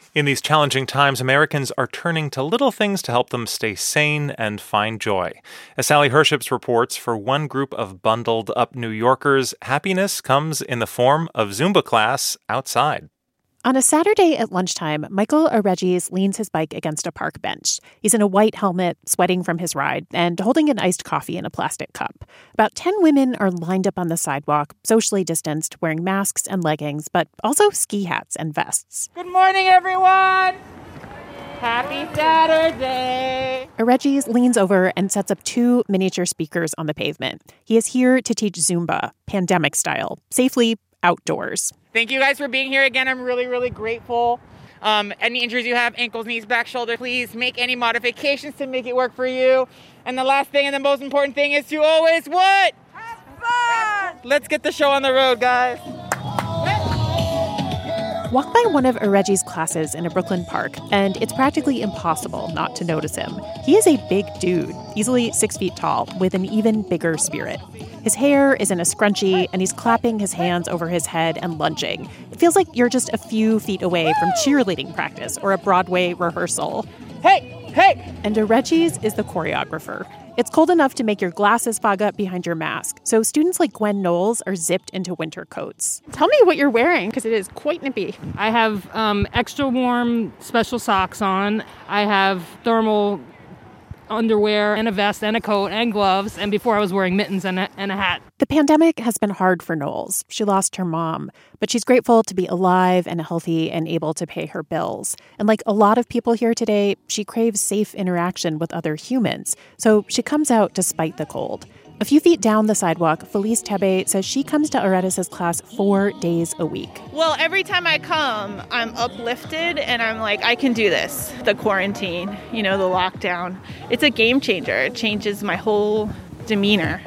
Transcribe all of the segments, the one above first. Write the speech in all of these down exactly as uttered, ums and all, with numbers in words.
In these challenging times, Americans are turning to little things to help them stay sane and find joy. As Sally Herships reports, for one group of bundled up New Yorkers, happiness comes in the form of Zumba class outside. On a Saturday at lunchtime, Michael Oregis leans his bike against a park bench. He's in a white helmet, sweating from his ride, and holding an iced coffee in a plastic cup. About ten women are lined up on the sidewalk, socially distanced, wearing masks and leggings, but also ski hats and vests. Good morning, everyone! Happy Saturday! Oregis leans over and sets up two miniature speakers on the pavement. He is here to teach Zumba, pandemic style, safely outdoors. Thank you guys for being here again. I'm really, really grateful. Um, any injuries you have, ankles, knees, back, shoulder, please make any modifications to make it work for you. And the last thing and the most important thing is to always what? Have fun! Let's get the show on the road, guys. Walk by one of Oregis' classes in a Brooklyn park, and it's practically impossible not to notice him. He is a big dude, easily six feet tall, with an even bigger spirit. His hair is in a scrunchie, and he's clapping his hands over his head and lunging. It feels like you're just a few feet away from cheerleading practice or a Broadway rehearsal. Hey, hey! And Oregis is the choreographer. It's cold enough to make your glasses fog up behind your mask, so students like Gwen Knowles are zipped into winter coats. Tell me what you're wearing, because it is quite nippy. I have um, extra warm special socks on. I have thermal underwear and a vest and a coat and gloves, and before I was wearing mittens and a, and a hat. The pandemic has been hard for Knowles. She lost her mom, but she's grateful to be alive and healthy and able to pay her bills. And like a lot of people here today, she craves safe interaction with other humans, so she comes out despite the cold. A few feet down the sidewalk, Felice Tebe says she comes to Oredis' class four days a week. Well, every time I come, I'm uplifted and I'm like, I can do this. The quarantine, you know, the lockdown. It's a game changer. It changes my whole demeanor.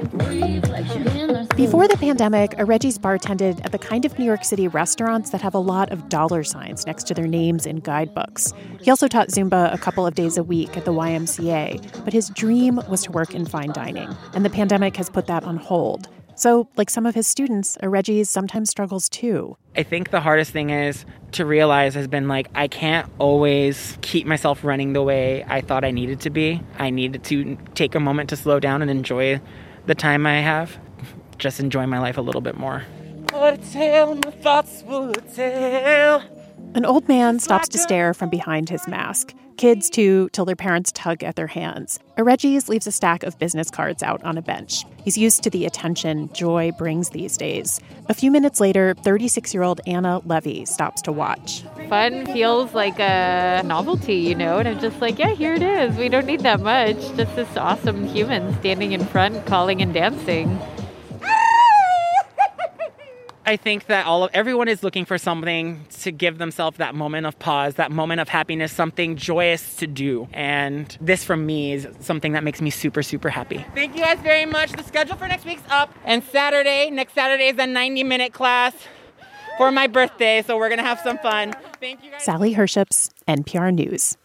Before the pandemic, Oregis bartended at the kind of New York City restaurants that have a lot of dollar signs next to their names in guidebooks. He also taught Zumba a couple of days a week at the Y M C A, but his dream was to work in fine dining, and the pandemic has put that on hold. So, like some of his students, Oregis sometimes struggles too. I think the hardest thing is to realize has been like, I can't always keep myself running the way I thought I needed to be. I needed to take a moment to slow down and enjoy the time I have. Just enjoy my life a little bit more. What a tale my thoughts would tell. An old man stops to stare from behind his mask. Kids, too, till their parents tug at their hands. Oregis leaves a stack of business cards out on a bench. He's used to the attention joy brings these days. A few minutes later, thirty-six-year-old Anna Levy stops to watch. Fun feels like a novelty, you know, and I'm just like, yeah, here it is. We don't need that much. Just this awesome human standing in front, calling and dancing. I think that all of everyone is looking for something to give themselves that moment of pause, that moment of happiness, something joyous to do. And this, for me, is something that makes me super, super happy. Thank you guys very much. The schedule for next week's up. And Saturday, next Saturday is a ninety-minute class for my birthday, so we're going to have some fun. Thank you guys. Sally Herships, N P R News.